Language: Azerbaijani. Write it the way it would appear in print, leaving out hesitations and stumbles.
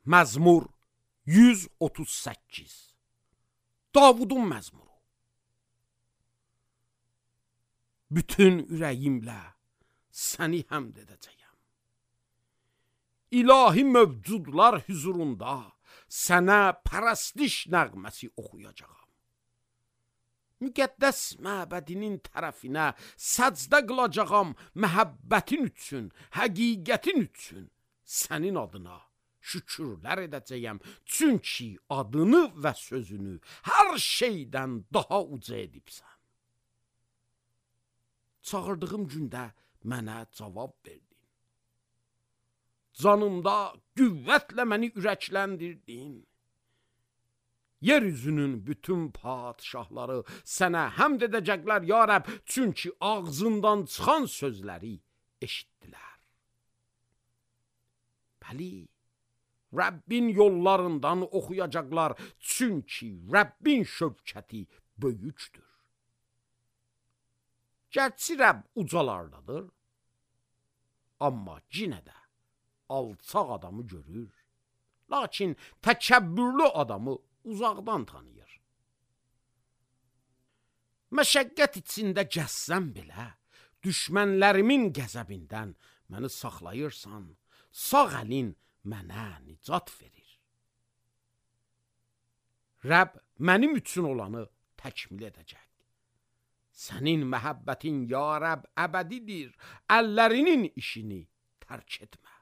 Məzmur 138. Davudun məzmuru. Bütün ürəyimlə səni həmd edəcəyəm. İlahi mövcudlar hüzurunda sənə pərəstiş nəğməsi oxuyacağam. Müqəddəs məbədinin tərəfinə səcdə qılacağam məhəbbətin üçün, həqiqətin üçün. Sənin adına şükürlər edəcəyəm. Çünki adını və sözünü hər şeydən daha uca edibsən. Çağırdığım gündə mənə cavab verdin. Canımda qüvvətlə məni ürəkləndirdin. Yeryüzünün bütün padişahları sənə həmd edəcəklər ya Rəbb, çünki ağzından çıxan sözləri eşitdilər. Bəli, Rəbbin yollarından oxuyacaqlar, çünki Rəbbin şövkəti böyükdür. Gərçi Rəbb ucalardadır, amma yenə də alçaq adamı görür, lakin təkəbbürlü adamı uzaqdan tanıyır. Məşəqqət içində gəzsəm belə, düşmənlərimin qəzəbindən məni saxlayırsan, sağ əlin mənə nicat verir. Rəbb mənim üçün olanı təkmil edəcək. Sənin məhəbbətin ya Rəbb əbədidir, əllərinin işini tərk etmə.